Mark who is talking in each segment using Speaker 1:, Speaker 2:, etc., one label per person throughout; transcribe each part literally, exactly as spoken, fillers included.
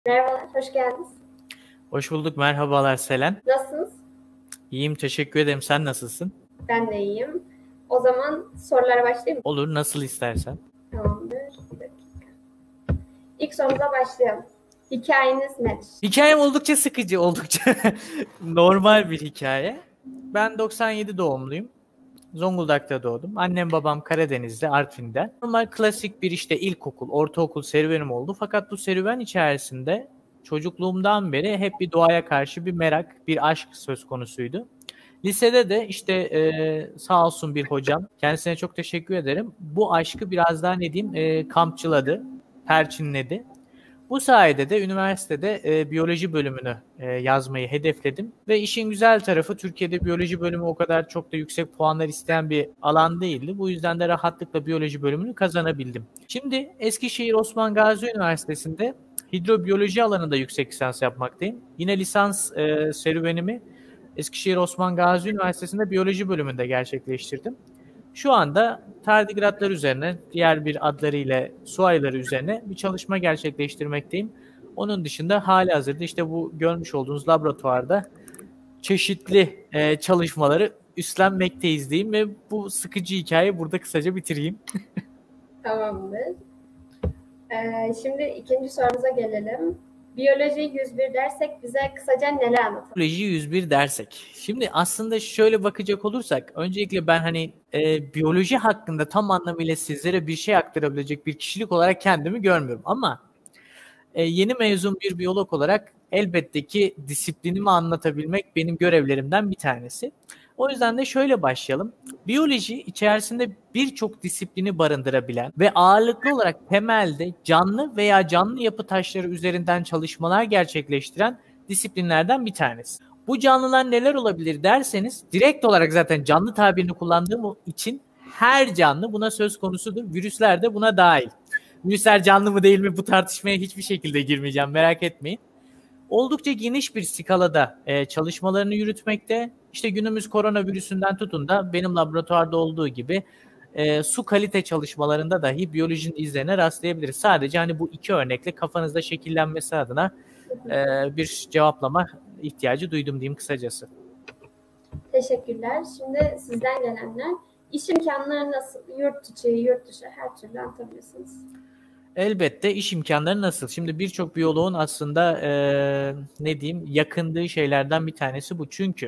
Speaker 1: Merhabalar, hoş geldiniz.
Speaker 2: Hoş bulduk, merhabalar Selen.
Speaker 1: Nasılsınız?
Speaker 2: İyiyim, teşekkür ederim. Sen nasılsın?
Speaker 1: Ben de iyiyim. O zaman sorulara başlayayım mı?
Speaker 2: Olur, nasıl istersen.
Speaker 1: Tamamdır. Bir dakika. İlk sorumuza başlayalım. Hikayeniz nedir?
Speaker 2: Hikayem oldukça sıkıcı, oldukça normal bir hikaye. Ben doksan yedi doğumluyum. Zonguldak'ta doğdum. Annem babam Karadeniz'de, Artvin'de. Normal klasik bir işte ilkokul, ortaokul serüvenim oldu. Fakat bu serüven içerisinde çocukluğumdan beri hep bir doğaya karşı bir merak, bir aşk söz konusuydu. Lisede de işte e, sağ olsun bir hocam, kendisine çok teşekkür ederim. Bu aşkı biraz daha ne diyeyim e, kampçıladı, perçinledi. Bu sayede de üniversitede e, biyoloji bölümünü e, yazmayı hedefledim. Ve işin güzel tarafı Türkiye'de biyoloji bölümü o kadar çok da yüksek puanlar isteyen bir alan değildi. Bu yüzden de rahatlıkla biyoloji bölümünü kazanabildim. Şimdi Eskişehir Osman Gazi Üniversitesi'nde hidrobiyoloji alanında yüksek lisans yapmaktayım. Yine lisans e, serüvenimi Eskişehir Osman Gazi Üniversitesi'nde biyoloji bölümünde gerçekleştirdim. Şu anda tardigratlar üzerine, diğer bir adlarıyla su ayıları üzerine bir çalışma gerçekleştirmekteyim. Onun dışında halihazırda işte bu görmüş olduğunuz laboratuvarda çeşitli e, çalışmaları üstlenmekteyiz diyeyim ve bu sıkıcı hikayeyi burada kısaca bitireyim.
Speaker 1: Tamamdır. Ee, şimdi ikinci sorumuza gelelim. Biyoloji yüz bir dersek bize kısaca neler anlatır?
Speaker 2: Biyoloji yüz bir dersek. Şimdi aslında şöyle bakacak olursak, öncelikle ben hani e, biyoloji hakkında tam anlamıyla sizlere bir şey aktarabilecek bir kişilik olarak kendimi görmüyorum. Ama e, yeni mezun bir biyolog olarak elbette ki disiplinimi anlatabilmek benim görevlerimden bir tanesi. O yüzden de şöyle başlayalım. Biyoloji içerisinde birçok disiplini barındırabilen ve ağırlıklı olarak temelde canlı veya canlı yapı taşları üzerinden çalışmalar gerçekleştiren disiplinlerden bir tanesi. Bu canlılar neler olabilir derseniz, direkt olarak zaten canlı tabirini kullandığım için her canlı buna söz konusudur. Virüsler de buna dahil. Virüsler canlı mı değil mi bu tartışmaya hiçbir şekilde girmeyeceğim, merak etmeyin. Oldukça geniş bir skalada e, çalışmalarını yürütmekte. İşte günümüz koronavirüsünden tutun da benim laboratuvarda olduğu gibi e, su kalite çalışmalarında dahi biyolojinin izlerine rastlayabiliriz. Sadece hani bu iki örnekle kafanızda şekillenmesi adına e, bir cevaplama ihtiyacı duydum diyeyim kısacası.
Speaker 1: Teşekkürler. Şimdi sizden gelenler. İş imkanları nasıl? Yurt içi, yurt dışı her türlü anlatabilirsiniz.
Speaker 2: Elbette iş imkanları nasıl? Şimdi birçok biyoloğun aslında e, ne diyeyim yakındığı şeylerden bir tanesi bu. Çünkü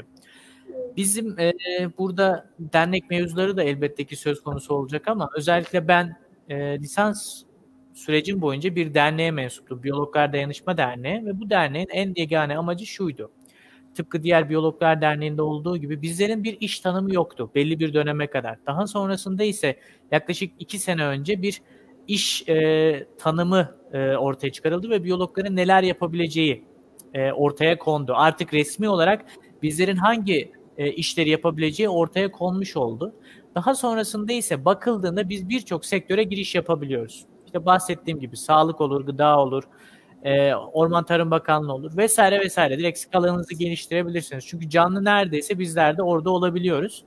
Speaker 2: bizim e, burada dernek mevzuları da elbette ki söz konusu olacak ama özellikle ben e, lisans sürecim boyunca bir derneğe mensuptum. Biyologlar Dayanışma Derneği ve bu derneğin en yegane amacı şuydu. Tıpkı diğer Biyologlar Derneği'nde olduğu gibi bizlerin bir iş tanımı yoktu belli bir döneme kadar. Daha sonrasında ise yaklaşık iki sene önce bir iş e, tanımı e, ortaya çıkarıldı ve biyologların neler yapabileceği e, ortaya kondu. Artık resmi olarak bizlerin hangi e, işleri yapabileceği ortaya konmuş oldu. Daha sonrasında ise bakıldığında biz birçok sektöre giriş yapabiliyoruz. İşte bahsettiğim gibi sağlık olur, gıda olur, e, Orman Tarım Bakanlığı olur vesaire vesaire. Direkt skalanızı geliştirebilirsiniz. Çünkü canlı neredeyse bizler de orada olabiliyoruz.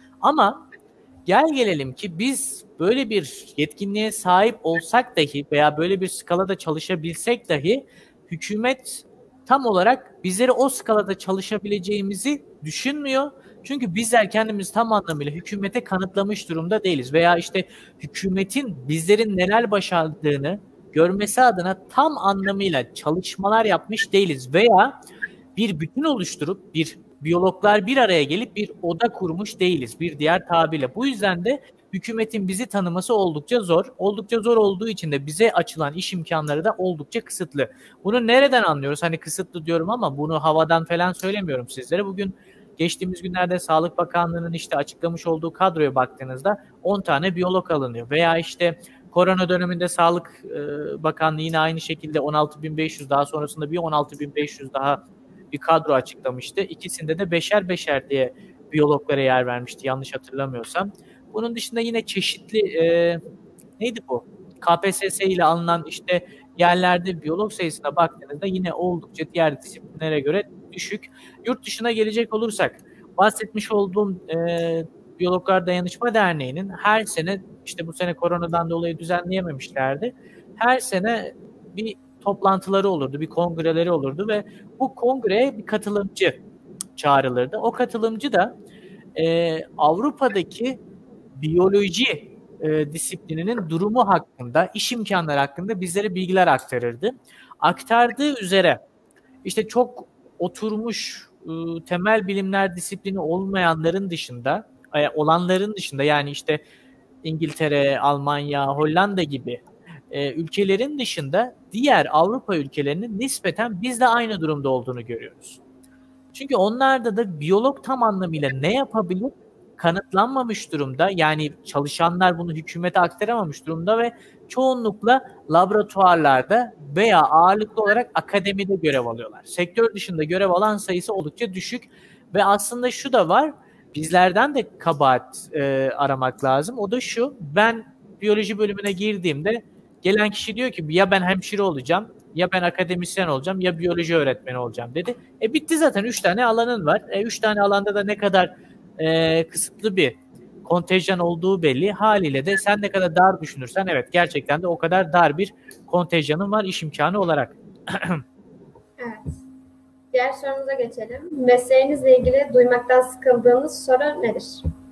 Speaker 2: Ama gel gelelim ki biz böyle bir yetkinliğe sahip olsak dahi veya böyle bir skalada çalışabilsek dahi hükümet tam olarak bizleri o skalada çalışabileceğimizi düşünmüyor. Çünkü bizler kendimiz tam anlamıyla hükümete kanıtlamış durumda değiliz. Veya işte hükümetin bizlerin neler başardığını görmesi adına tam anlamıyla çalışmalar yapmış değiliz. Veya bir bütün oluşturup bir biyologlar bir araya gelip bir oda kurmuş değiliz bir diğer tabirle. Bu yüzden de hükümetin bizi tanıması oldukça zor. Oldukça zor olduğu için de bize açılan iş imkanları da oldukça kısıtlı. Bunu nereden anlıyoruz? Hani kısıtlı diyorum ama bunu havadan falan söylemiyorum sizlere. Bugün geçtiğimiz günlerde Sağlık Bakanlığı'nın işte açıklamış olduğu kadroya baktığınızda on tane biyolog alınıyor. Veya işte korona döneminde Sağlık Bakanlığı yine aynı şekilde on altı bin beş yüz daha sonrasında bir on altı bin beş yüz daha bir kadro açıklamıştı. İkisinde de beşer beşer diye biyologlara yer vermişti yanlış hatırlamıyorsam. Bunun dışında yine çeşitli e, neydi bu? K P S S ile alınan işte yerlerde biyolog sayısına baktığınızda yine oldukça diğer disiplinlere göre düşük. Yurt dışına gelecek olursak bahsetmiş olduğum e, Biyologlar Dayanışma Derneği'nin her sene işte bu sene koronadan dolayı düzenleyememişlerdi. Her sene bir toplantıları olurdu, bir kongreleri olurdu ve bu kongreye bir katılımcı çağrılırdı. O katılımcı da e, Avrupa'daki biyoloji e, disiplininin durumu hakkında, iş imkanları hakkında bizlere bilgiler aktarırdı. Aktardığı üzere işte çok oturmuş e, temel bilimler disiplini olmayanların dışında, e, olanların dışında yani işte İngiltere, Almanya, Hollanda gibi e, ülkelerin dışında diğer Avrupa ülkelerinin nispeten bizle aynı durumda olduğunu görüyoruz. Çünkü onlarda da biyolog tam anlamıyla ne yapabilir kanıtlanmamış durumda. Yani çalışanlar bunu hükümete aktaramamış durumda ve çoğunlukla laboratuvarlarda veya ağırlıklı olarak akademide görev alıyorlar. Sektör dışında görev alan sayısı oldukça düşük ve aslında şu da var, bizlerden de kabahat e, aramak lazım. O da şu, ben biyoloji bölümüne girdiğimde gelen kişi diyor ki ya ben hemşire olacağım, ya ben akademisyen olacağım, ya biyoloji öğretmeni olacağım dedi. E bitti zaten, üç tane alanın var. E üç tane alanda da ne kadar e, kısıtlı bir kontenjan olduğu belli. Haliyle de sen ne kadar dar düşünürsen evet gerçekten de o kadar dar bir kontenjanın var iş imkanı olarak.
Speaker 1: Evet. Diğer sorumuza geçelim. Mesleğinizle ilgili duymaktan sıkıldığınız soru nedir?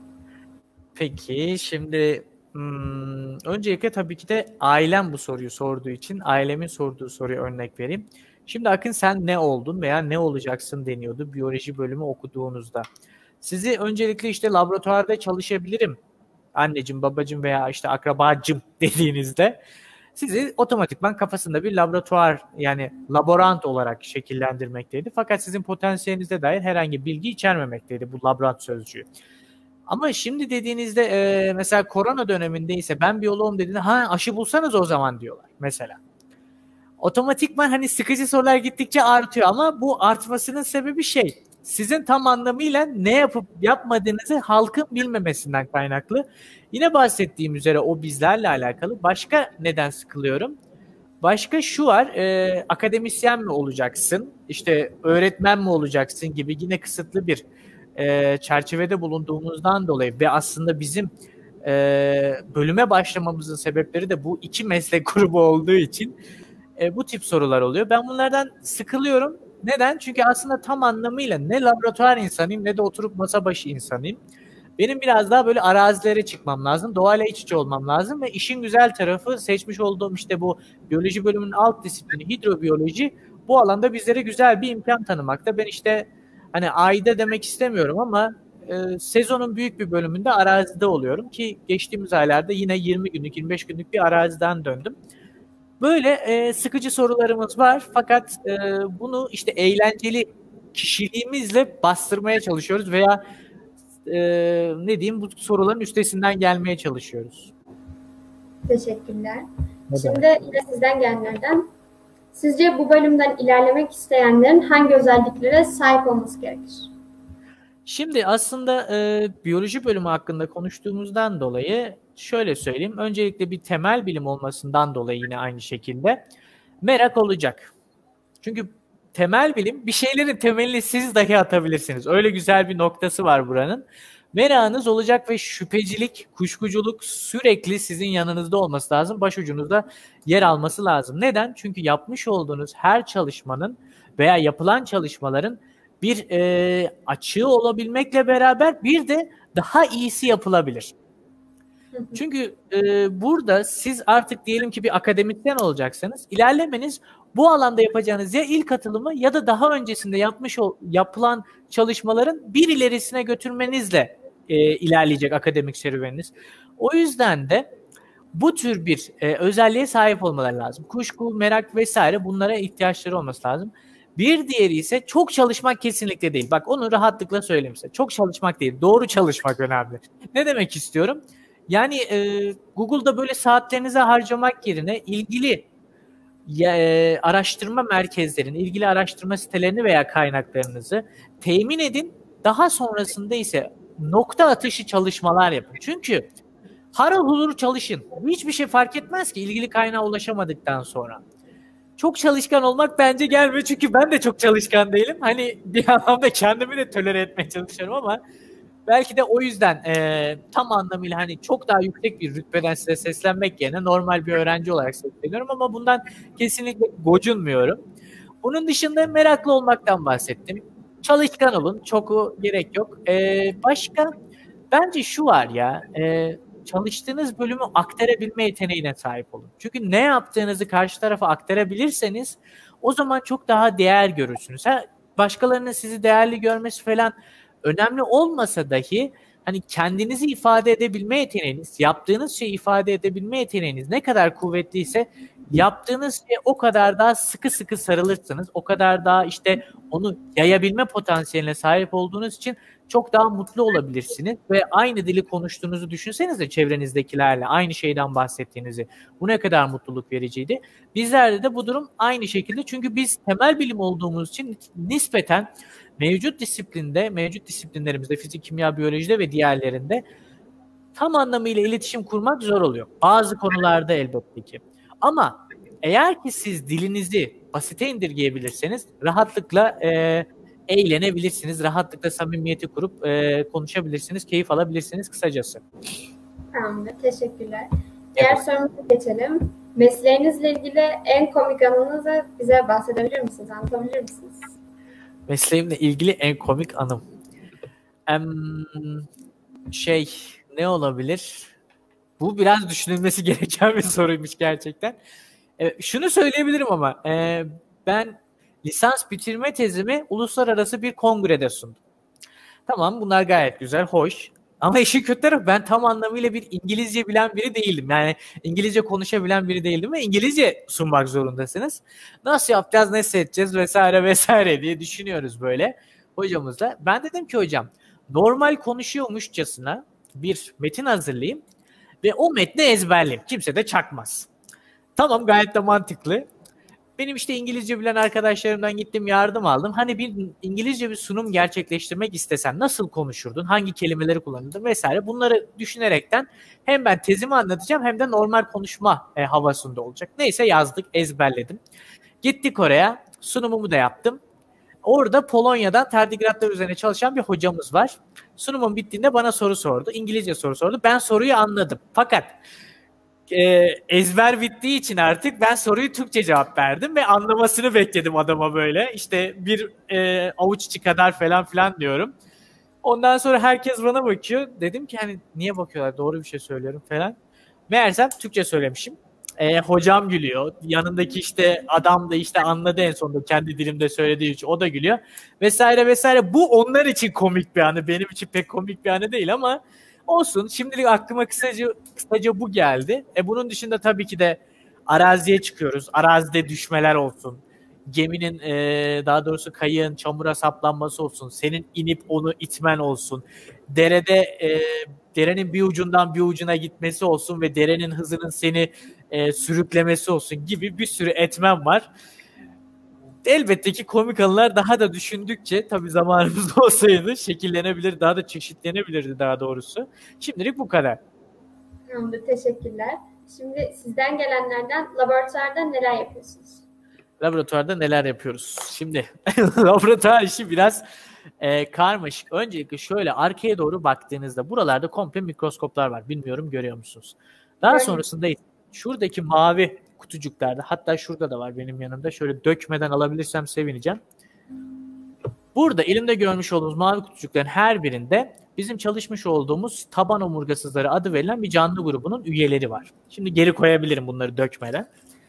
Speaker 2: Peki şimdi hmm, öncelikle tabii ki de ailem bu soruyu sorduğu için ailemin sorduğu soruya örnek vereyim. Şimdi Akın sen ne oldun veya ne olacaksın deniyordu biyoloji bölümü okuduğunuzda. Sizi öncelikle işte laboratuvarda çalışabilirim anneciğim, babacığım veya işte akrabacım dediğinizde sizi otomatikman kafasında bir laboratuvar yani laborant olarak şekillendirmekteydi. Fakat sizin potansiyelinize dair herhangi bir bilgi içermemekteydi bu laborant sözcüğü. Ama şimdi dediğinizde e, mesela korona dönemindeyse ben biyoloğum dediğinde ha aşı bulsanız o zaman diyorlar mesela. Otomatikman hani sıkıcı sorular gittikçe artıyor ama bu artmasının sebebi şey sizin tam anlamıyla ne yapıp yapmadığınızı halkın bilmemesinden kaynaklı. Yine bahsettiğim üzere o bizlerle alakalı. Başka neden sıkılıyorum? Başka şu var, e, akademisyen mi olacaksın, işte öğretmen mi olacaksın gibi yine kısıtlı bir e, çerçevede bulunduğumuzdan dolayı ve aslında bizim e, bölüme başlamamızın sebepleri de bu iki meslek grubu olduğu için e, bu tip sorular oluyor. Ben bunlardan sıkılıyorum. Neden? Çünkü aslında tam anlamıyla ne laboratuvar insanıyım ne de oturup masa başı insanıyım. Benim biraz daha böyle arazilere çıkmam lazım. Doğayla iç içe olmam lazım ve işin güzel tarafı seçmiş olduğum işte bu biyoloji bölümünün alt disiplini hidrobiyoloji bu alanda bizlere güzel bir imkan tanımakta. Ben işte hani ayda demek istemiyorum ama e, sezonun büyük bir bölümünde arazide oluyorum ki geçtiğimiz aylarda yine yirmi günlük yirmi beş günlük bir araziden döndüm. Böyle e, sıkıcı sorularımız var fakat e, bunu işte eğlenceli kişiliğimizle bastırmaya çalışıyoruz veya e, ne diyeyim bu soruların üstesinden gelmeye çalışıyoruz.
Speaker 1: Teşekkürler.
Speaker 2: Ne
Speaker 1: Şimdi demek? Yine sizden gelenlerden. Sizce bu bölümden ilerlemek isteyenlerin hangi özelliklere sahip olması gerekir?
Speaker 2: Şimdi aslında e, biyoloji bölümü hakkında konuştuğumuzdan dolayı şöyle söyleyeyim. Öncelikle bir temel bilim olmasından dolayı yine aynı şekilde merak olacak. Çünkü temel bilim bir şeylerin temelini siz dahi atabilirsiniz. Öyle güzel bir noktası var buranın. Merakınız olacak ve şüphecilik, kuşkuculuk sürekli sizin yanınızda olması lazım. Başucunuzda yer alması lazım. Neden? Çünkü yapmış olduğunuz her çalışmanın veya yapılan çalışmaların bir e, açığı olabilmekle beraber bir de daha iyisi yapılabilir. Çünkü e, burada siz artık diyelim ki bir akademisyen olacaksanız ilerlemeniz bu alanda yapacağınız ya ilk atılımı ya da daha öncesinde yapmış ol, yapılan çalışmaların bir ilerisine götürmenizle e, ilerleyecek akademik serüveniniz. O yüzden de bu tür bir e, özelliğe sahip olmaları lazım. Kuşku, merak vesaire bunlara ihtiyaçları olması lazım. Bir diğeri ise çok çalışmak kesinlikle değil. Bak onu rahatlıkla söyleyeyim size. Çok çalışmak değil, doğru çalışmak önemli. Ne demek istiyorum? Yani e, Google'da böyle saatlerinizi harcamak yerine ilgili e, araştırma merkezlerini, ilgili araştırma sitelerini veya kaynaklarınızı temin edin. Daha sonrasında ise nokta atışı çalışmalar yapın. Çünkü harıl hulur çalışın. Hiçbir şey fark etmez ki ilgili kaynağa ulaşamadıktan sonra. Çok çalışkan olmak bence gelmiyor çünkü ben de çok çalışkan değilim. Hani bir anlamda kendimi de tolere etmeye çalışıyorum ama Belki de o yüzden e, tam anlamıyla hani çok daha yüksek bir rütbeden size seslenmek yerine normal bir öğrenci olarak sesleniyorum ama bundan kesinlikle gocunmuyorum. Bunun dışında meraklı olmaktan bahsettim. Çalışkan olun. Çok gerek yok. Ee, başka bence şu var ya, e, çalıştığınız bölümü aktarabilme yeteneğine sahip olun. Çünkü ne yaptığınızı karşı tarafa aktarabilirseniz o zaman çok daha değer görürsünüz. Ha, başkalarının sizi değerli görmesi falan önemli olmasa dahi hani kendinizi ifade edebilme yeteneğiniz, yaptığınız şeyi ifade edebilme yeteneğiniz ne kadar kuvvetliyse yaptığınız şeye o kadar daha sıkı sıkı sarılırsınız. O kadar daha işte onu yayabilme potansiyeline sahip olduğunuz için çok daha mutlu olabilirsiniz ve aynı dili konuştuğunuzu düşünsenize çevrenizdekilerle aynı şeyden bahsettiğinizi. Bu ne kadar mutluluk vericiydi. Bizlerde de bu durum aynı şekilde çünkü biz temel bilim olduğumuz için nispeten mevcut disiplinde, mevcut disiplinlerimizde fizik, kimya, biyolojide ve diğerlerinde tam anlamıyla iletişim kurmak zor oluyor. Bazı konularda elbette ki. Ama eğer ki siz dilinizi basite indirgeyebilirseniz rahatlıkla e, eğlenebilirsiniz. Rahatlıkla samimiyeti kurup e, konuşabilirsiniz, keyif alabilirsiniz kısacası.
Speaker 1: Tamamdır, teşekkürler. Diğer evet. sorumuza geçelim. Mesleğinizle ilgili en komik anınızı bize bahsedebilir misiniz, anlatabilir misiniz?
Speaker 2: Mesleğimle ilgili en komik anım. Em, şey, ne olabilir? Bu biraz düşünülmesi gereken bir soruymuş gerçekten. E, şunu söyleyebilirim ama e, ben lisans bitirme tezimi uluslararası bir kongrede sundum. Tamam, bunlar gayet güzel, hoş. Ama işin kötü tarafı ben tam anlamıyla bir İngilizce bilen biri değildim. Yani İngilizce konuşabilen biri değildim ve İngilizce sunmak zorundasınız. Nasıl yapacağız, nasıl edeceğiz vesaire vesaire diye düşünüyoruz böyle hocamızla. Ben dedim ki hocam normal konuşuyormuşçasına bir metin hazırlayayım ve o metni ezberleyeyim. Kimse de çakmaz. Tamam, gayet de mantıklı. Benim işte İngilizce bilen arkadaşlarımdan gittim, yardım aldım. Hani bir İngilizce bir sunum gerçekleştirmek istesen nasıl konuşurdun? Hangi kelimeleri kullanırdın vesaire. Bunları düşünerekten hem ben tezimi anlatacağım hem de normal konuşma e, havasında olacak. Neyse yazdık, ezberledim. Gittik oraya, sunumumu da yaptım. Orada Polonya'dan tardigratlar üzerine çalışan bir hocamız var. Sunumun bittiğinde bana soru sordu. İngilizce soru sordu. Ben soruyu anladım. Fakat e, ezber bittiği için artık ben soruyu Türkçe cevap verdim ve anlamasını bekledim adama böyle. İşte bir e, avuç içi kadar falan filan diyorum. Ondan sonra herkes bana bakıyor. Dedim ki hani niye bakıyorlar? Doğru bir şey söylüyorum falan. Meğersem Türkçe söylemişim. E, hocam gülüyor. Yanındaki işte adam da işte anladı en sonunda kendi dilimde söylediği için. O da gülüyor. Vesaire vesaire. Bu onlar için komik bir anı. Benim için pek komik bir anı değil ama olsun. Şimdilik aklıma kısaca kısaca bu geldi. E bunun dışında tabii ki de araziye çıkıyoruz. Arazide düşmeler olsun. Geminin e, daha doğrusu kayığın çamura saplanması olsun. Senin inip onu itmen olsun. Derede e, derenin bir ucundan bir ucuna gitmesi olsun ve derenin hızının seni e, sürüklemesi olsun gibi bir sürü etmen var. Elbette ki komik anılar daha da düşündükçe tabii zamanımız olsaydı şekillenebilir, daha da çeşitlenebilirdi daha doğrusu. Şimdilik bu kadar.
Speaker 1: Tamamdır, teşekkürler. Şimdi sizden gelenlerden laboratuvarda neler yapıyorsunuz?
Speaker 2: Laboratuvarda neler yapıyoruz? Şimdi laboratuvar işi biraz e, karmaşık. Öncelikle şöyle arkaya doğru baktığınızda buralarda komple mikroskoplar var. Bilmiyorum görüyor musunuz? Daha evet. Sonrasında şuradaki mavi kutucuklarda, hatta şurada da var benim yanımda. Şöyle dökmeden alabilirsem sevineceğim. Burada elimde görmüş olduğunuz mavi kutucukların her birinde bizim çalışmış olduğumuz taban omurgasızları adı verilen bir canlı grubunun üyeleri var. Şimdi geri koyabilirim bunları dökmeden.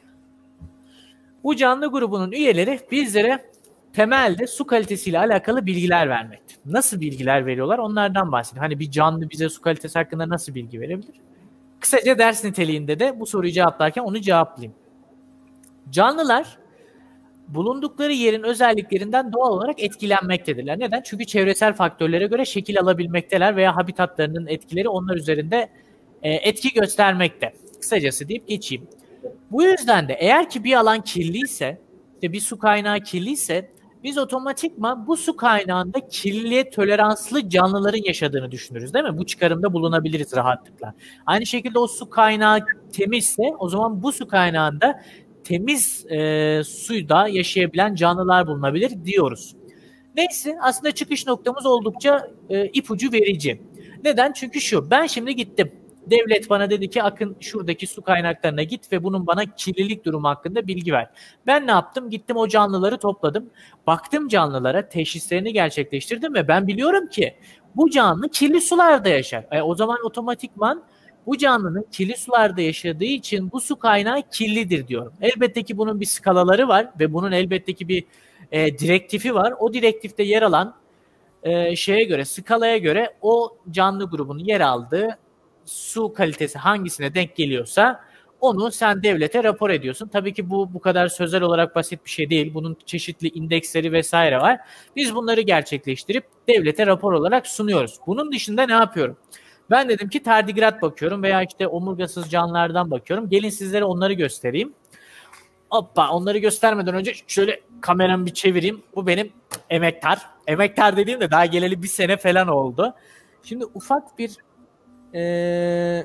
Speaker 2: Bu canlı grubunun üyeleri bizlere temelde su kalitesiyle alakalı bilgiler vermekte. Nasıl bilgiler veriyorlar? Onlardan bahsedeyim. Hani bir canlı bize su kalitesi hakkında nasıl bilgi verebilir? Kısaca ders niteliğinde de bu soruyu cevaplarken onu cevaplayayım. Canlılar bulundukları yerin özelliklerinden doğal olarak etkilenmektedirler. Neden? Çünkü çevresel faktörlere göre şekil alabilmekteler veya habitatlarının etkileri onlar üzerinde e, etki göstermekte. Kısacası deyip geçeyim. Bu yüzden de eğer ki bir alan kirliyse, işte bir su kaynağı kirliyse biz otomatikman bu su kaynağında kirliliğe toleranslı canlıların yaşadığını düşünürüz değil mi? Bu çıkarımda bulunabiliriz rahatlıkla. Aynı şekilde o su kaynağı temizse o zaman bu su kaynağında temiz e, suyda yaşayabilen canlılar bulunabilir diyoruz. Neyse, aslında çıkış noktamız oldukça e, ipucu verici. Neden? Çünkü şu, ben şimdi gittim. Devlet bana dedi ki akın şuradaki su kaynaklarına git ve bunun bana kirlilik durumu hakkında bilgi ver. Ben ne yaptım? Gittim o canlıları topladım. Baktım canlılara, teşhislerini gerçekleştirdim ve ben biliyorum ki bu canlı kirli sularda yaşar. E, o zaman otomatikman bu canlının kirli sularda yaşadığı için bu su kaynağı kirlidir diyorum. Elbette ki bunun bir skalaları var ve bunun elbette ki bir e, direktifi var. O direktifte yer alan e, şeye göre, skalaya göre o canlı grubunun yer aldığı su kalitesi hangisine denk geliyorsa onu sen devlete rapor ediyorsun. Tabii ki bu bu kadar sözel olarak basit bir şey değil. Bunun çeşitli indeksleri vesaire var. Biz bunları gerçekleştirip devlete rapor olarak sunuyoruz. Bunun dışında ne yapıyorum? Ben dedim ki tardigrat bakıyorum veya işte omurgasız canlılardan bakıyorum. Gelin sizlere onları göstereyim. Hoppa, onları göstermeden önce şöyle kameramı bir çevireyim. Bu benim emektar. Emektar dediğim de daha geleli bir sene falan oldu. Şimdi ufak bir ee,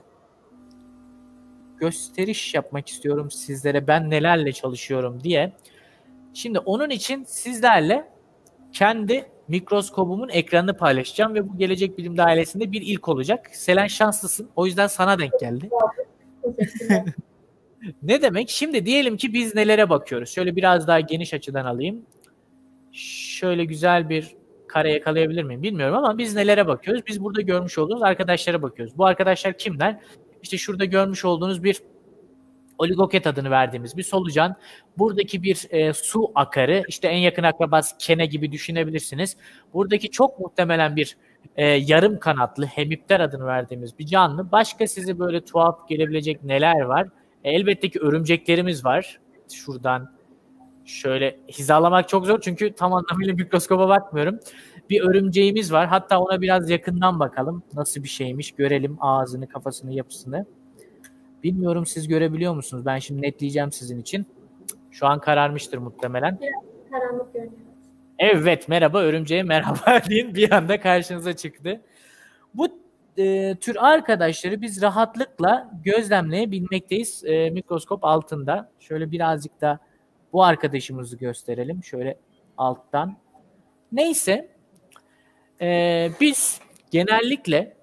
Speaker 2: gösteriş yapmak istiyorum sizlere, ben nelerle çalışıyorum diye. Şimdi onun için sizlerle kendi mikroskobumun ekranını paylaşacağım ve bu Gelecek Bilim'de ailesinde bir ilk olacak. Selen, şanslısın. O yüzden sana denk geldi. Ne demek? Şimdi diyelim ki biz nelere bakıyoruz? Şöyle biraz daha geniş açıdan alayım. Şöyle güzel bir kare yakalayabilir miyim bilmiyorum ama biz nelere bakıyoruz? Biz burada görmüş olduğunuz arkadaşlara bakıyoruz. Bu arkadaşlar kimler? İşte şurada görmüş olduğunuz bir oligoket adını verdiğimiz bir solucan. Buradaki bir e, su akarı, işte en yakın akrabası kene gibi düşünebilirsiniz. Buradaki çok muhtemelen bir e, yarım kanatlı hemipter adını verdiğimiz bir canlı. Başka size böyle tuhaf gelebilecek neler var? E, elbette ki örümceklerimiz var. Şuradan şöyle hizalamak çok zor çünkü tam anlamıyla mikroskoba bakmıyorum. Bir örümceğimiz var. Hatta ona biraz yakından bakalım. Nasıl bir şeymiş görelim, ağzını, kafasını, yapısını. Bilmiyorum, siz görebiliyor musunuz? Ben şimdi netleyeceğim sizin için. Şu an kararmıştır muhtemelen.
Speaker 1: Karanlık görünüyor.
Speaker 2: Evet, merhaba örümceğe merhaba deyin, bir anda karşınıza çıktı. Bu e, tür arkadaşları biz rahatlıkla gözlemleyebilmekteyiz e, mikroskop altında. Şöyle birazcık da bu arkadaşımızı gösterelim. Şöyle alttan. Neyse, e, biz genellikle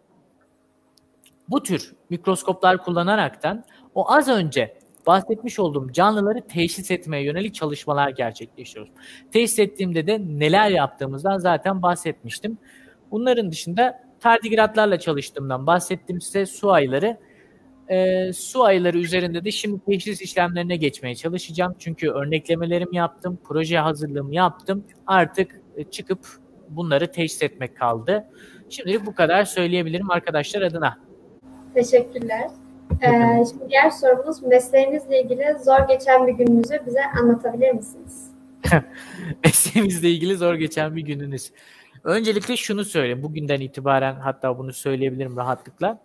Speaker 2: bu tür mikroskoplar kullanaraktan o az önce bahsetmiş olduğum canlıları teşhis etmeye yönelik çalışmalar gerçekleştiriyoruz. Teşhis ettiğimde de neler yaptığımızdan zaten bahsetmiştim. Bunların dışında tardigratlarla çalıştığımdan bahsettim size, su ayıları. E, su ayıları üzerinde de şimdi teşhis işlemlerine geçmeye çalışacağım. Çünkü örneklemelerimi yaptım, proje hazırlığımı yaptım. Artık çıkıp bunları teşhis etmek kaldı. Şimdilik bu kadar söyleyebilirim arkadaşlar adına.
Speaker 1: Teşekkürler. Ee, şimdi diğer sorumuz, mesleğinizle ilgili zor geçen bir gününüzü bize anlatabilir misiniz?
Speaker 2: Mesleğimizle ilgili zor geçen bir gününüz. Öncelikle şunu söyleyeyim. Bugünden itibaren hatta bunu söyleyebilirim rahatlıkla.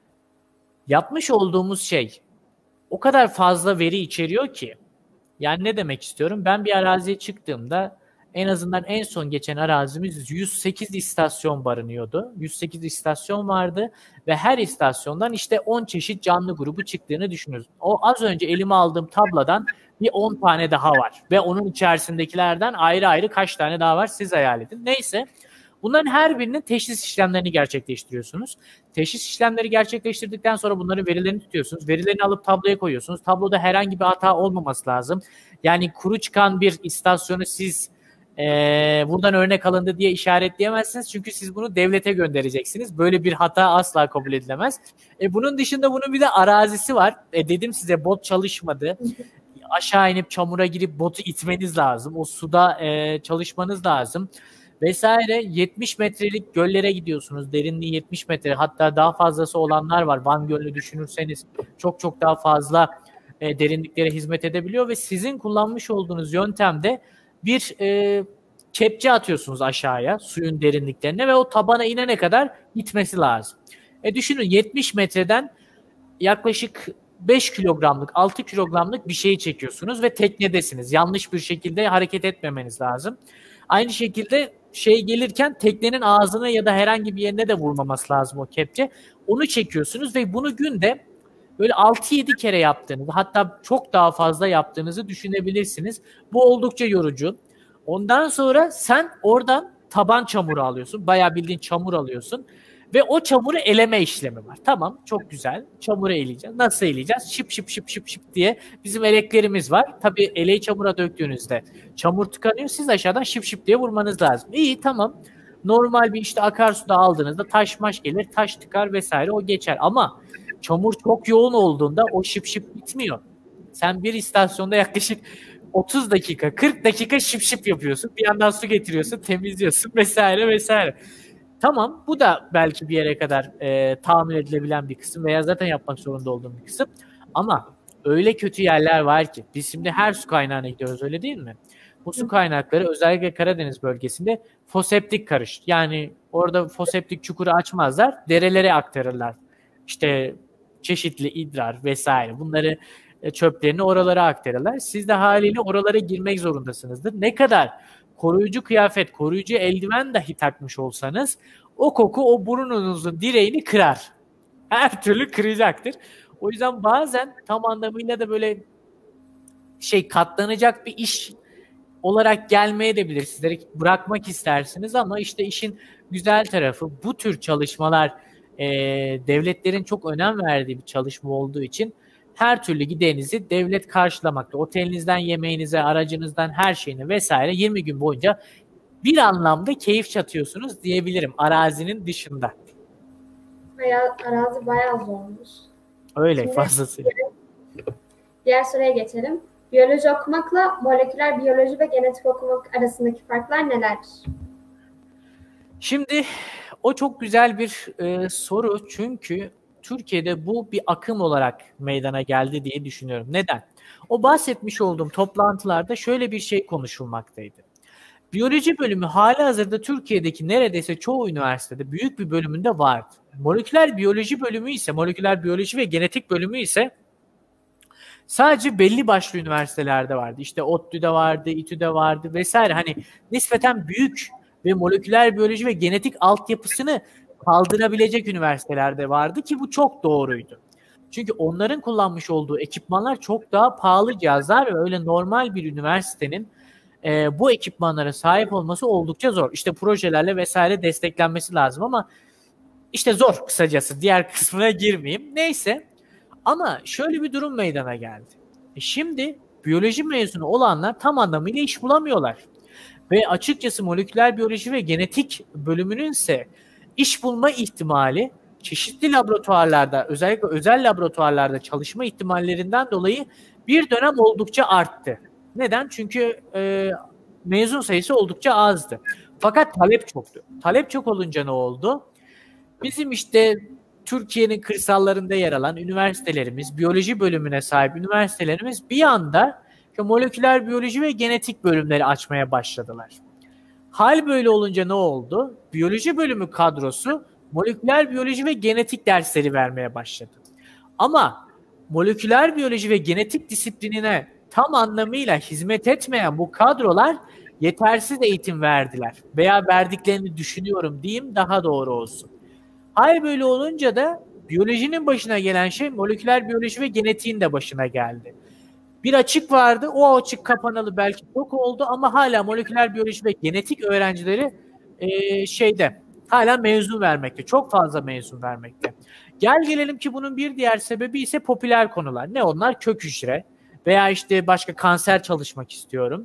Speaker 2: Yapmış olduğumuz şey o kadar fazla veri içeriyor ki. Yani ne demek istiyorum? Ben bir araziye çıktığımda en azından en son geçen arazimiz yüz sekiz istasyon barınıyordu. yüz sekiz istasyon vardı ve her istasyondan işte on çeşit canlı grubu çıktığını düşünürüz. O az önce elime aldığım tablodan bir on tane daha var ve onun içerisindekilerden ayrı ayrı kaç tane daha var siz hayal edin. Neyse, bunların her birinin teşhis işlemlerini gerçekleştiriyorsunuz. Teşhis işlemleri gerçekleştirdikten sonra bunların verilerini tutuyorsunuz. Verilerini alıp tabloya koyuyorsunuz. Tabloda herhangi bir hata olmaması lazım. Yani kuru çıkan bir istasyonu siz Ee, buradan örnek alındı diye işaretleyemezsiniz. Çünkü siz bunu devlete göndereceksiniz. Böyle bir hata asla kabul edilemez. E, bunun dışında bunun bir de arazisi var. E, dedim size bot çalışmadı. Aşağı inip çamura girip botu itmeniz lazım. O suda e, çalışmanız lazım. Vesaire. yetmiş metrelik göllere gidiyorsunuz. Derinliği yetmiş metre. Hatta daha fazlası olanlar var. Van Gölü'nü düşünürseniz çok çok daha fazla e, derinliklere hizmet edebiliyor ve sizin kullanmış olduğunuz yöntemde bir e, kepçe atıyorsunuz aşağıya suyun derinliklerine ve o tabana inene kadar gitmesi lazım. E düşünün, yetmiş metreden yaklaşık beş kilogramlık, altı kilogramlık bir şeyi çekiyorsunuz ve teknedesiniz. Yanlış bir şekilde hareket etmemeniz lazım. Aynı şekilde şey gelirken teknenin ağzına ya da herhangi bir yerine de vurmaması lazım o kepçe. Onu çekiyorsunuz ve bunu günde böyle altı yedi kere yaptığınızı, hatta çok daha fazla yaptığınızı düşünebilirsiniz. Bu oldukça yorucu. Ondan sonra sen oradan taban çamuru alıyorsun. Bayağı bildiğin çamur alıyorsun. Ve o çamuru eleme işlemi var. Tamam, çok güzel. Çamuru eleyeceğiz. Nasıl eleyeceğiz? Şıp şıp şıp şıp şıp diye bizim eleklerimiz var. Tabii eleği çamura döktüğünüzde çamur tıkanıyor. Siz aşağıdan şıp şıp diye vurmanız lazım. İyi, tamam. Normal bir işte akarsuda aldığınızda taş maş gelir, taş tıkar vesaire, o geçer. Ama çamur çok yoğun olduğunda o şıp şıp bitmiyor. Sen bir istasyonda yaklaşık otuz dakika, kırk dakika şıp şıp yapıyorsun. Bir yandan su getiriyorsun, temizliyorsun vesaire vesaire. Tamam, bu da belki bir yere kadar e, tahammül edilebilen bir kısım veya zaten yapmak zorunda olduğum bir kısım. Ama öyle kötü yerler var ki, biz şimdi her su kaynağına gidiyoruz, öyle değil mi? Bu su kaynakları özellikle Karadeniz bölgesinde foseptik karışık. Yani orada foseptik çukuru açmazlar, derelere aktarırlar. İşte çeşitli idrar vesaire, bunları e, çöplerini oralara aktarırlar. Siz de haliyle oralara girmek zorundasınızdır. Ne kadar koruyucu kıyafet, koruyucu eldiven dahi takmış olsanız o koku o burnunuzun direğini kırar. Her türlü kıracaktır. O yüzden bazen tam anlamıyla da böyle şey, katlanacak bir iş olarak gelmeye de bilir. Sizleri bırakmak istersiniz ama işte işin güzel tarafı, bu tür çalışmalar e, devletlerin çok önem verdiği bir çalışma olduğu için her türlü giderinizi devlet karşılamakta. Otelinizden yemeğinize, aracınızdan her şeyini vesaire yirmi gün boyunca bir anlamda keyif çatıyorsunuz diyebilirim arazinin dışında.
Speaker 1: Bayağı, arazi bayağı zormuş.
Speaker 2: Öyle
Speaker 1: Şimdi
Speaker 2: fazlasıyla.
Speaker 1: Diğer, diğer soruya geçelim. Biyoloji okumakla moleküler biyoloji ve genetik okumak arasındaki farklar nelerdir?
Speaker 2: Şimdi o çok güzel bir e, soru, çünkü Türkiye'de bu bir akım olarak meydana geldi diye düşünüyorum. Neden? O bahsetmiş olduğum toplantılarda şöyle bir şey konuşulmaktaydı. Biyoloji bölümü halihazırda Türkiye'deki neredeyse çoğu üniversitede büyük bir bölümünde vardı. Moleküler biyoloji bölümü ise, moleküler biyoloji ve genetik bölümü ise sadece belli başlı üniversitelerde vardı. İşte ODTÜ'de vardı, İTÜ'de vardı vesaire. Hani nispeten büyük ve moleküler biyoloji ve genetik altyapısını kaldırabilecek üniversitelerde vardı ki bu çok doğruydu. Çünkü onların kullanmış olduğu ekipmanlar çok daha pahalı cihazlar ve öyle normal bir üniversitenin e, bu ekipmanlara sahip olması oldukça zor. İşte projelerle vesaire desteklenmesi lazım ama işte zor, kısacası. Diğer kısmına girmeyeyim. Neyse, ama şöyle bir durum meydana geldi. E şimdi biyoloji mezunu olanlar tam anlamıyla iş bulamıyorlar. Ve açıkçası moleküler biyoloji ve genetik bölümünün ise iş bulma ihtimali çeşitli laboratuvarlarda, özellikle özel laboratuvarlarda çalışma ihtimallerinden dolayı bir dönem oldukça arttı. Neden? Çünkü e, mezun sayısı oldukça azdı. Fakat talep çoktu. Talep çok olunca ne oldu? Bizim işte Türkiye'nin kırsallarında yer alan üniversitelerimiz, biyoloji bölümüne sahip üniversitelerimiz bir anda moleküler biyoloji ve genetik bölümleri açmaya başladılar. Hal böyle olunca ne oldu? Biyoloji bölümü kadrosu moleküler biyoloji ve genetik dersleri vermeye başladı. Ama moleküler biyoloji ve genetik disiplinine tam anlamıyla hizmet etmeyen bu kadrolar yetersiz eğitim verdiler. Veya verdiklerini düşünüyorum diyeyim, daha doğru olsun. Hal böyle olunca da biyolojinin başına gelen şey moleküler biyoloji ve genetiğin de başına geldi. Bir açık vardı, o açık kapanalı belki çok oldu ama hala moleküler biyoloji ve genetik öğrencileri e, şeyde hala mezun vermekte, çok fazla mezun vermekte. Gel gelelim ki bunun bir diğer sebebi ise popüler konular. Ne onlar? Kök hücre veya işte başka kanser çalışmak istiyorum.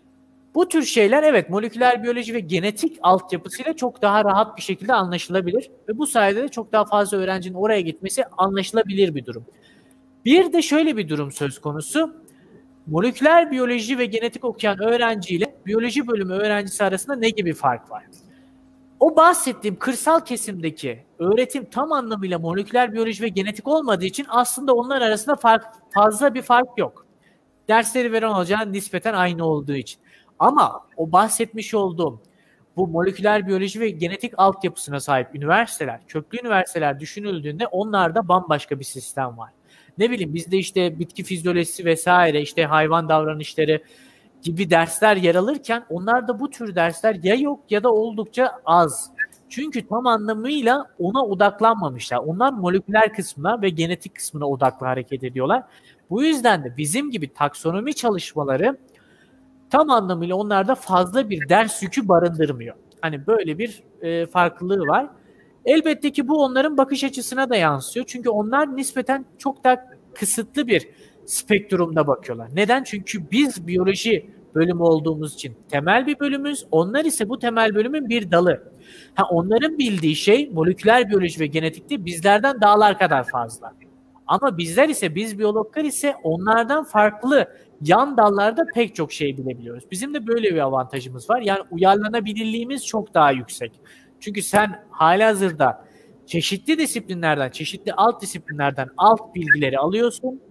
Speaker 2: Bu tür şeyler evet moleküler biyoloji ve genetik altyapısıyla çok daha rahat bir şekilde anlaşılabilir ve bu sayede de çok daha fazla öğrencinin oraya gitmesi anlaşılabilir bir durum. Bir de şöyle bir durum söz konusu. Moleküler biyoloji ve genetik okuyan öğrenciyle biyoloji bölümü öğrencisi arasında ne gibi fark var? O bahsettiğim kırsal kesimdeki öğretim tam anlamıyla moleküler biyoloji ve genetik olmadığı için aslında onlar arasında fark, fazla bir fark yok. Dersleri veren hocanın nispeten aynı olduğu için. Ama o bahsetmiş olduğum bu moleküler biyoloji ve genetik altyapısına sahip üniversiteler, köklü üniversiteler düşünüldüğünde onlarda bambaşka bir sistem var. Ne bileyim bizde işte bitki fizyolojisi vesaire, işte hayvan davranışları gibi dersler yer alırken onlarda bu tür dersler ya yok ya da oldukça az. Çünkü tam anlamıyla ona odaklanmamışlar. Onlar moleküler kısmına ve genetik kısmına odaklı hareket ediyorlar. Bu yüzden de bizim gibi taksonomi çalışmaları tam anlamıyla onlarda fazla bir ders yükü barındırmıyor. Hani böyle bir e, farklılığı var. Elbette ki bu onların bakış açısına da yansıyor. Çünkü onlar nispeten çok daha kısıtlı bir spektrumda bakıyorlar. Neden? Çünkü biz biyoloji bölümü olduğumuz için temel bir bölümümüz. Onlar ise bu temel bölümün bir dalı. Ha, onların bildiği şey moleküler biyoloji ve genetikte bizlerden dağlar kadar fazla. Ama bizler ise, biz biyologlar ise onlardan farklı yan dallarda pek çok şey bilebiliyoruz. Bizim de böyle bir avantajımız var. Yani uyarlanabilirliğimiz çok daha yüksek. Çünkü sen halihazırda çeşitli disiplinlerden, çeşitli alt disiplinlerden alt bilgileri alıyorsun.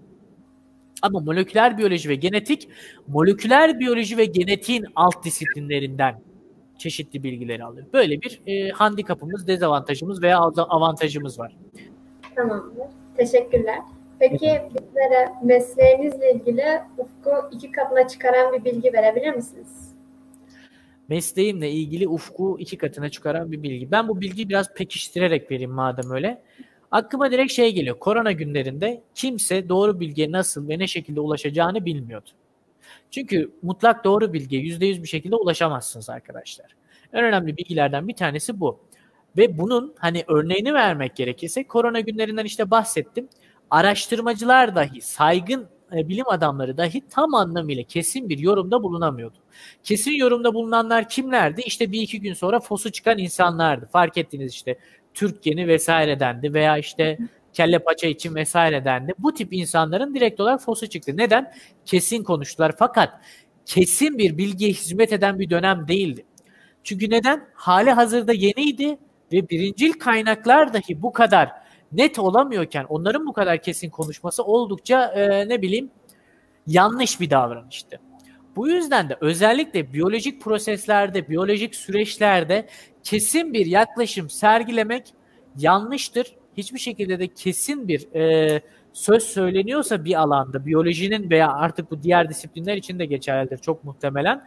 Speaker 2: Ama moleküler biyoloji ve genetik, moleküler biyoloji ve genetiğin alt disiplinlerinden çeşitli bilgileri alıyor. Böyle bir e, handikapımız, dezavantajımız veya avantajımız var.
Speaker 1: Tamamdır. Teşekkürler. Peki bizlere mesleğinizle ilgili ufku iki katına çıkaran bir bilgi verebilir misiniz?
Speaker 2: Mesleğimle ilgili ufku iki katına çıkaran bir bilgi. Ben bu bilgiyi biraz pekiştirerek vereyim madem öyle. Aklıma direkt şey geliyor. Korona günlerinde kimse doğru bilgiye nasıl ve ne şekilde ulaşacağını bilmiyordu. Çünkü mutlak doğru bilgiye yüzde yüz bir şekilde ulaşamazsınız arkadaşlar. En önemli bilgilerden bir tanesi bu. Ve bunun hani örneğini vermek gerekirse korona günlerinden işte bahsettim. Araştırmacılar dahi, saygın e, bilim adamları dahi tam anlamıyla kesin bir yorumda bulunamıyordu. Kesin yorumda bulunanlar kimlerdi? İşte bir iki gün sonra fosu çıkan insanlardı. Fark ettiniz işte Türk geni vesaire dendi veya işte kelle paça için vesaire dendi. Bu tip insanların direkt olarak fosu çıktı. Neden? Kesin konuştular fakat kesin bir bilgiye hizmet eden bir dönem değildi. Çünkü neden? Hali hazırda yeniydi ve birincil kaynaklar dahi bu kadar net olamıyorken onların bu kadar kesin konuşması oldukça e, ne bileyim yanlış bir davranıştı. Bu yüzden de özellikle biyolojik proseslerde, biyolojik süreçlerde kesin bir yaklaşım sergilemek yanlıştır. Hiçbir şekilde de kesin bir e, söz söyleniyorsa bir alanda, biyolojinin veya artık bu diğer disiplinler için de geçerlidir çok muhtemelen.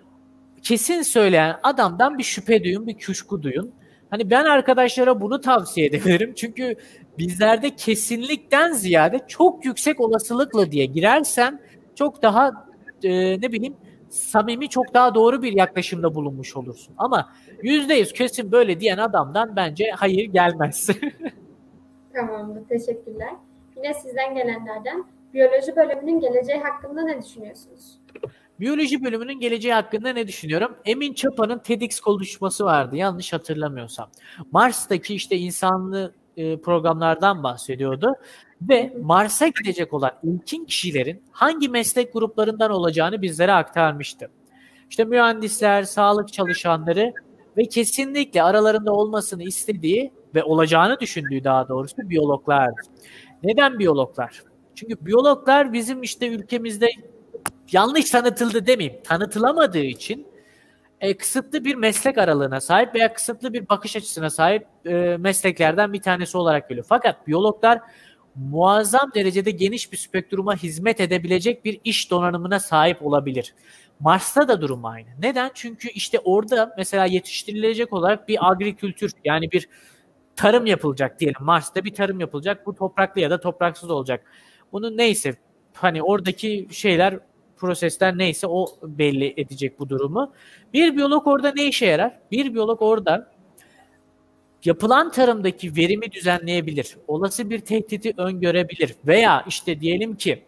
Speaker 2: Kesin söyleyen adamdan bir şüphe duyun, bir kuşku duyun. Hani ben arkadaşlara bunu tavsiye ederim. Çünkü bizlerde kesinlikten ziyade çok yüksek olasılıkla diye girersen çok daha e, ne bileyim samimi, çok daha doğru bir yaklaşımda bulunmuş olursun. Ama yüzde yüz kesin böyle diyen adamdan bence hayır gelmez.
Speaker 1: Tamamdır. Teşekkürler. Yine sizden gelenlerden biyoloji bölümünün geleceği hakkında ne düşünüyorsunuz?
Speaker 2: Biyoloji bölümünün geleceği hakkında ne düşünüyorum? Emin Çapa'nın TEDx konuşması vardı yanlış hatırlamıyorsam. Mars'taki işte insanlı e, programlardan bahsediyordu ve Mars'a gidecek olan ilkin kişilerin hangi meslek gruplarından olacağını bizlere aktarmıştı. İşte mühendisler, sağlık çalışanları ve kesinlikle aralarında olmasını istediği ve olacağını düşündüğü daha doğrusu biyologlardı. Neden biyologlar? Çünkü biyologlar bizim işte ülkemizde yanlış tanıtıldı demeyeyim, tanıtılamadığı için e, kısıtlı bir meslek aralığına sahip veya kısıtlı bir bakış açısına sahip e, mesleklerden bir tanesi olarak geliyor. Fakat biyologlar muazzam derecede geniş bir spektruma hizmet edebilecek bir iş donanımına sahip olabilir. Mars'ta da durum aynı. Neden? Çünkü işte orada mesela yetiştirilecek olarak bir agrikültür, yani bir tarım yapılacak diyelim. Mars'ta bir tarım yapılacak. Bu topraklı ya da topraksız olacak. Bunun neyse hani oradaki şeyler, prosesler neyse o belli edecek bu durumu. Bir biyolog orada ne işe yarar? Bir biyolog orada yapılan tarımdaki verimi düzenleyebilir. Olası bir tehdidi öngörebilir. Veya işte diyelim ki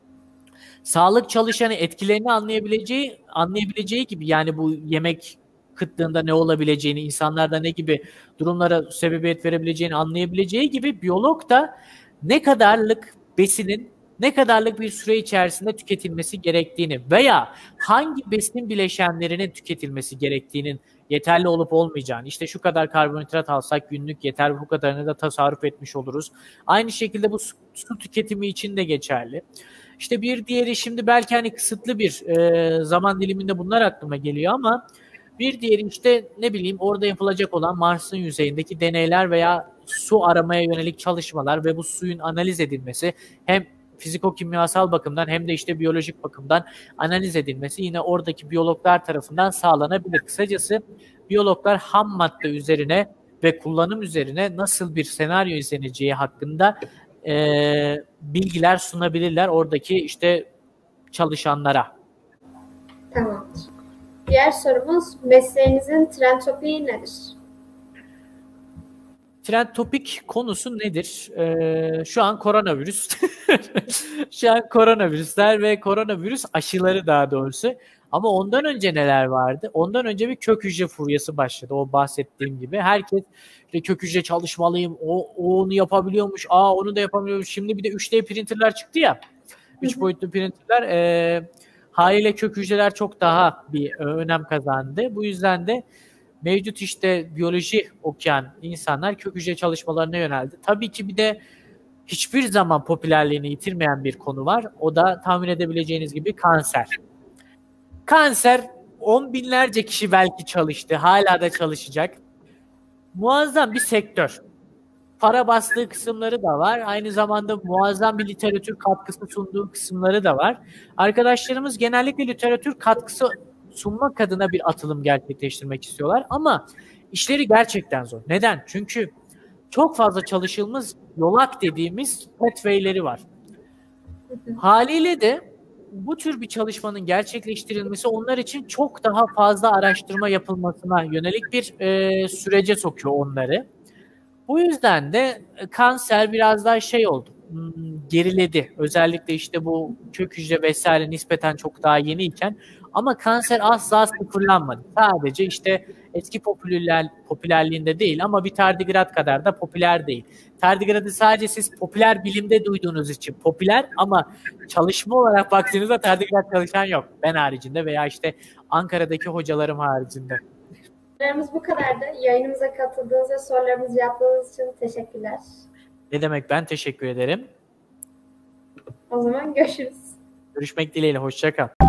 Speaker 2: sağlık çalışanı etkilerini anlayabileceği anlayabileceği gibi, yani bu yemek kıtlığında ne olabileceğini, insanlarda ne gibi durumlara sebebiyet verebileceğini anlayabileceği gibi biyolog da ne kadarlık besinin ne kadarlık bir süre içerisinde tüketilmesi gerektiğini veya hangi besin bileşenlerinin tüketilmesi gerektiğinin yeterli olup olmayacağını, işte şu kadar karbonhidrat alsak günlük yeter, bu kadarını da tasarruf etmiş oluruz. Aynı şekilde bu su, su tüketimi için de geçerli. İşte bir diğeri, şimdi belki hani kısıtlı bir e, zaman diliminde bunlar aklıma geliyor ama bir diğeri işte ne bileyim orada yapılacak olan Mars'ın yüzeyindeki deneyler veya su aramaya yönelik çalışmalar ve bu suyun analiz edilmesi, hem fiziko-kimyasal bakımdan hem de işte biyolojik bakımdan analiz edilmesi yine oradaki biyologlar tarafından sağlanabilir. Kısacası biyologlar ham madde üzerine ve kullanım üzerine nasıl bir senaryo izleneceği hakkında e, bilgiler sunabilirler oradaki işte çalışanlara.
Speaker 1: Tamamdır. Diğer sorumuz, mesleğinizin trend topiği nedir?
Speaker 2: Trend topik konusu nedir? Ee, şu an koronavirüs. Şu an koronavirüsler ve koronavirüs aşıları daha doğrusu. Ama ondan önce neler vardı? Ondan önce bir kök hücre furyası başladı. O bahsettiğim gibi. Herkes işte kök hücre çalışmalıyım. O, o onu yapabiliyormuş. Aa onu da yapabiliyormuş. Şimdi bir de üç D printerler çıktı ya. üç boyutlu printerler. E, haliyle kök hücreler çok daha bir e, önem kazandı. Bu yüzden de mevcut işte biyoloji okuyan insanlar kök hücre çalışmalarına yöneldi. Tabii ki bir de hiçbir zaman popülerliğini yitirmeyen bir konu var. O da tahmin edebileceğiniz gibi kanser. Kanser on binlerce kişi belki çalıştı. Hala da çalışacak. Muazzam bir sektör. Para bastığı kısımları da var. Aynı zamanda muazzam bir literatür katkısı sunduğu kısımları da var. Arkadaşlarımız genellikle literatür katkısı sunmak adına bir atılım gerçekleştirmek istiyorlar. Ama işleri gerçekten zor. Neden? Çünkü çok fazla çalışılmış yolak dediğimiz pathway'leri var. Haliyle de bu tür bir çalışmanın gerçekleştirilmesi onlar için çok daha fazla araştırma yapılmasına yönelik bir e, sürece sokuyor onları. Bu yüzden de kanser biraz daha şey oldu, geriledi. Özellikle işte bu kök hücre vesaire nispeten çok daha yeniyken ama kanser asla sıfırlanmadı. Sadece işte eski popüler, popülerliğinde değil ama bir tardigrad kadar da popüler değil. Tardigradı sadece siz popüler bilimde duyduğunuz için popüler ama çalışma olarak baktığınızda tardigrad çalışan yok. Ben haricinde veya işte Ankara'daki hocalarım haricinde.
Speaker 1: Sorularımız bu kadardı. Yayınımıza katıldığınız ve sorularımızı yaptığınız için teşekkürler.
Speaker 2: Ne demek, ben teşekkür ederim.
Speaker 1: O zaman görüşürüz.
Speaker 2: Görüşmek dileğiyle, hoşça kal.